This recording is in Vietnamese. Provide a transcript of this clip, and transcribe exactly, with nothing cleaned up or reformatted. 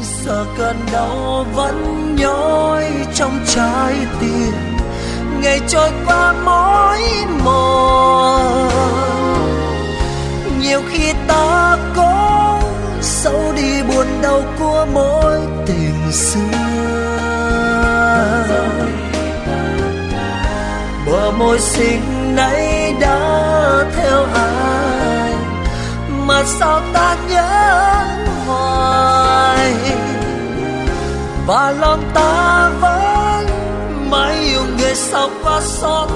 giờ cơn đau vẫn nhói trong trái tim, ngày trôi qua mỏi mòn. Nhiều khi ta có sâu đi buồn đau của mối tình xưa, bờ môi xinh nay đã theo ai mà sao ta nhớ hoài, và lòng ta vẫn mãi yêu người sao qua xót